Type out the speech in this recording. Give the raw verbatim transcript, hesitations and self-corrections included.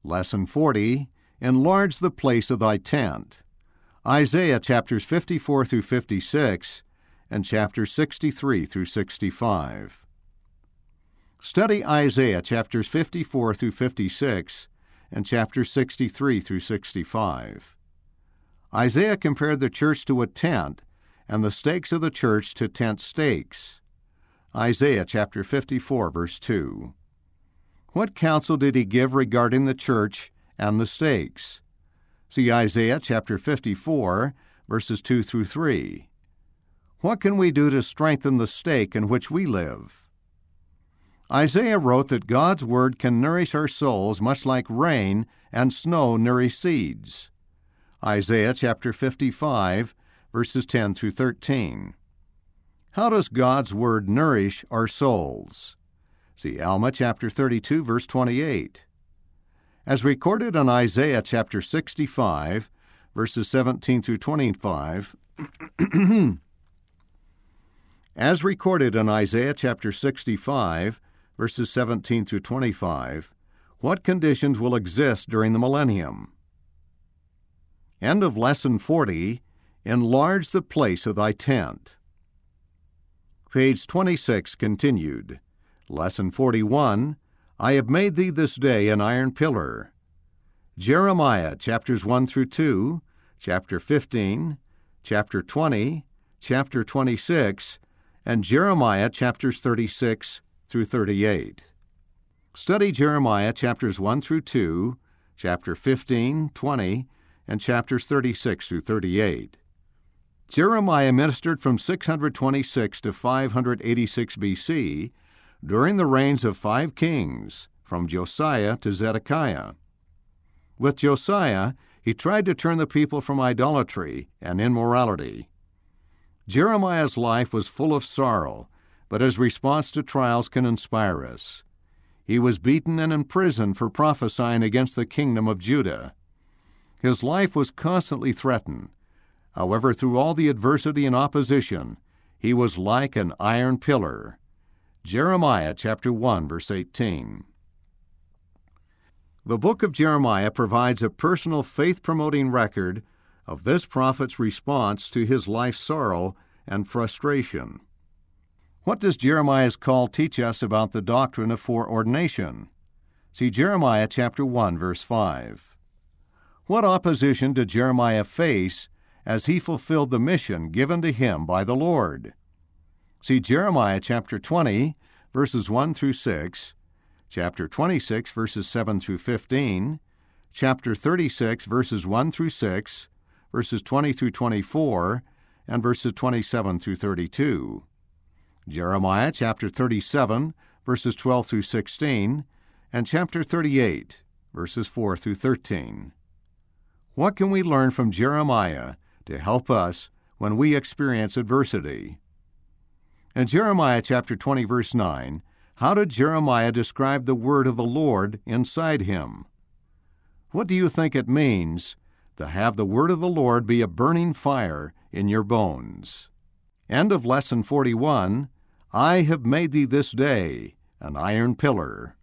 Lesson forty, Enlarge the place of thy tent. Isaiah chapters fifty-four through fifty-six and chapters sixty-three through sixty-five. Study Isaiah chapters fifty-four through fifty-six and chapters sixty-three through sixty-five. Isaiah compared the church to a tent and the stakes of the church to tent stakes. Isaiah chapter fifty-four, verse two. What counsel did he give regarding the church and the stakes? See Isaiah chapter fifty-four, verses two through three. What can we do to strengthen the stake in which we live? Isaiah wrote that God's Word can nourish our souls much like rain and snow nourish seeds. Isaiah chapter fifty-five, verses ten through thirteen. How does God's Word nourish our souls? See Alma chapter thirty-two, verse twenty-eight. As recorded in Isaiah chapter sixty-five, verses seventeen through twenty-five, as recorded in Isaiah chapter sixty-five, verses seventeen through twenty-five, what conditions will exist during the millennium? End of Lesson forty, Enlarge the place of thy tent. Page twenty-six continued. Lesson forty-one, I have made thee this day an iron pillar. Jeremiah chapters one through two, chapter fifteen, chapter twenty, chapter twenty-six, and Jeremiah chapters thirty-six through thirty-eight. Study Jeremiah chapters one through two, chapter fifteen, twenty, and chapters thirty-six through thirty-eight. Jeremiah ministered from six hundred twenty-six to five hundred eighty-six B C during the reigns of five kings, from Josiah to Zedekiah. With Josiah, he tried to turn the people from idolatry and immorality. Jeremiah's life was full of sorrow, but his response to trials can inspire us. He was beaten and imprisoned for prophesying against the kingdom of Judah. His life was constantly threatened. However, through all the adversity and opposition, he was like an iron pillar. Jeremiah chapter one, verse eighteen. The book of Jeremiah provides a personal faith-promoting record of this prophet's response to his life's sorrow and frustration. What does Jeremiah's call teach us about the doctrine of foreordination? See Jeremiah chapter one, verse five. What opposition did Jeremiah face as he fulfilled the mission given to him by the Lord? See Jeremiah chapter twenty, verses one through six, chapter twenty-six, verses seven through fifteen, chapter thirty-six, verses one through six, verses twenty through twenty-four, and verses twenty-seven through thirty-two. Jeremiah chapter thirty-seven, verses twelve through sixteen, and chapter thirty-eight, verses four through thirteen. What can we learn from Jeremiah to help us when we experience adversity? In Jeremiah chapter twenty, verse nine, how did Jeremiah describe the word of the Lord inside him? What do you think it means to have the word of the Lord be a burning fire in your bones? End of Lesson forty-one, I have made thee this day an iron pillar.